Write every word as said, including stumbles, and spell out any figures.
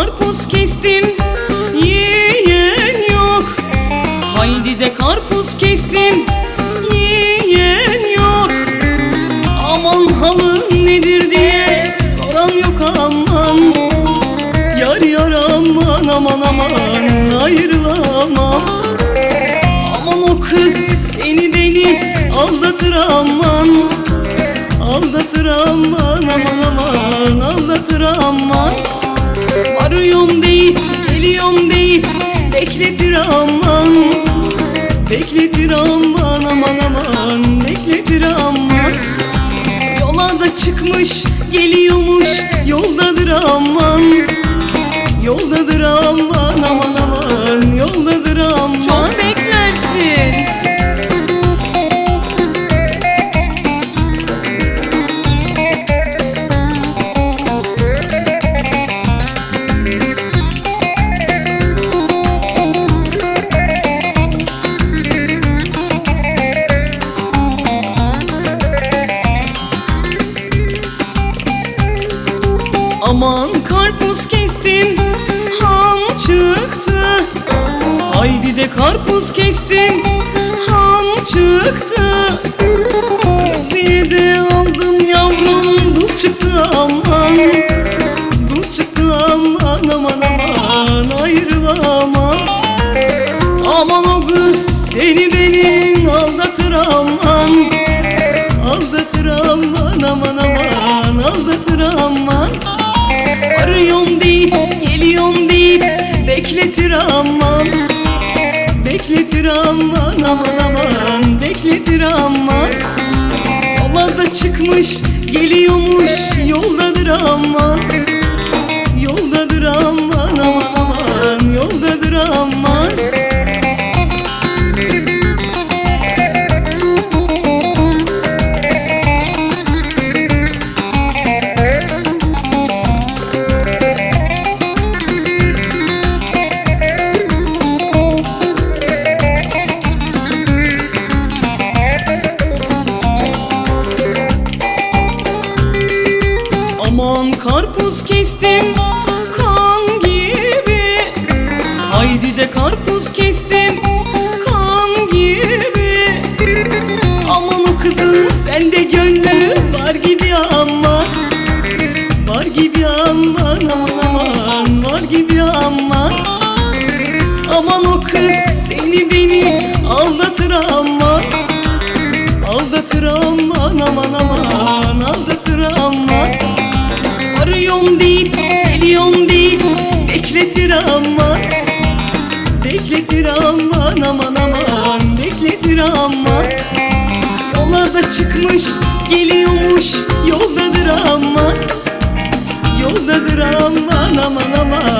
karpuz kestim, yiyen yok. Haydi de karpuz kestim, yiyen yok. Aman halın nedir diye soran yok aman. Yar yar aman aman aman ayrılamam. Aman o kız seni beni aldatır aman. Aldatır aman aman aman aldatır aman. Varıyorum deyip geliyorum deyip bekletir aman. Bekletir aman aman aman bekletir aman. Yola da çıkmış geliyormuş yoldadır aman. Yoldadır aman aman aman yoldadır aman. Çok beklersin. Aman karpuz kestim, ham çıktı. Haydi de karpuz kestim, ham çıktı. Kızıya de aldım yavrum, dul çıktı aman. Dul çıktı aman aman aman ayrılamam. Aman o kız seni beni aldatır aman. Aldatır aman aman aman aldatır aman. Arıyorum deyip geliyorum deyip bekletir aman. Bekletir aman aman aman bekletir aman. Yola da çıkmış geliyormuş yoldadır aman. Yoldadır aman aman aman yoldadır aman. Aman karpuz kestim kan gibi. Haydi de karpuz kestim kan gibi. Aman o kızın sende gönlü var gibi aman. Var gibi aman aman aman var gibi aman. Aman o kız seni beni aldatır aman. Aldatır aman aman aman aldatır aman. Arıyorum deyip geliyorum deyip bekletir aman. Bekletir aman aman aman bekletir aman. Yola da çıkmış geliyormuş yoldadır aman. Yoldadır aman aman aman